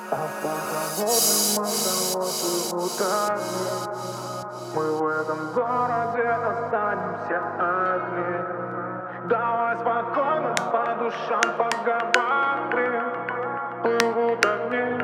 А по холодным островам плывут огни. Мы в этом городе останемся одни. Давай спокойно по душам поговорим. Плывут огни.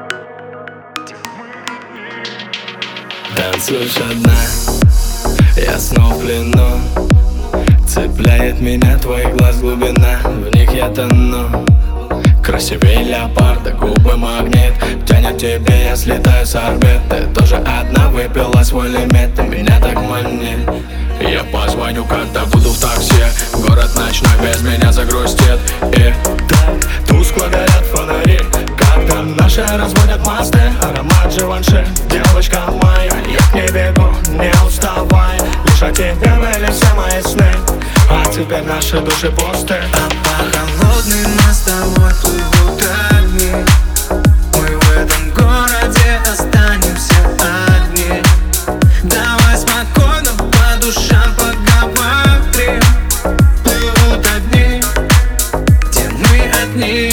Танцуешь одна, я снова в плену. Цепляет меня твой глаз глубина, в них я тону. Красивее леопарда, губы магнит. Тянет тебе, я слетаю с орбит. Ты тоже одна выпила свой лимит, ты меня так манит. Я позвоню, когда буду в такси. Город ночной без меня загрустит. И так тускло горят фонари, когда наши разводят мосты. Аромат Живанши, девочка моя, я к ней бегу, не уставай. Лишь о тебе были все мои сны, а теперь наши души пусты. А по холодным мостовой плывут огни. Мы в этом городе останемся одни. Давай спокойно по душам поговорим. Плывут огни, где мы одни.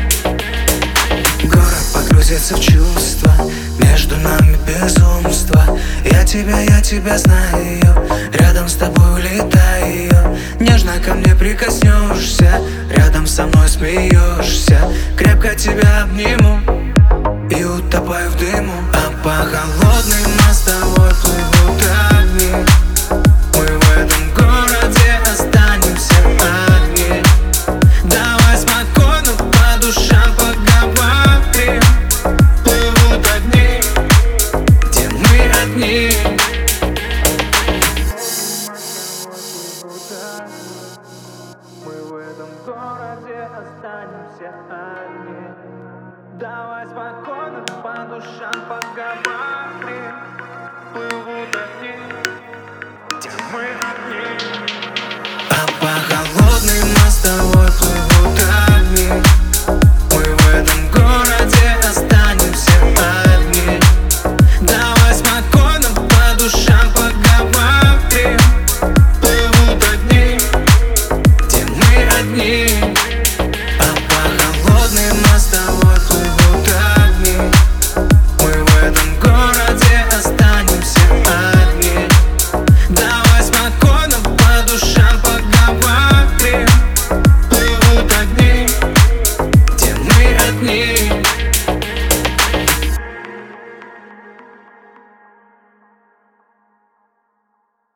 Город погрузится в чувства, между нами безумство. Я тебя знаю, рядом с тобой улетаю. Нежно ко мне прикоснешься, рядом со мной смеешься. Крепко тебя обниму и утопаю в дыму. А по холодным мостовой плывут огни. Мы в этом городе останемся одни. Давай спокойно по душам поговорим. Плывут огни, где мы одни. Мы в этом городе останемся одни. Давай спокойно по душам поговорим. Плывут огни, где мы одни. А по холодным мостовой плывут огни. Мы в этом городе останемся одни. Давай спокойно по душам поговорим. Плывут огни, где мы одни.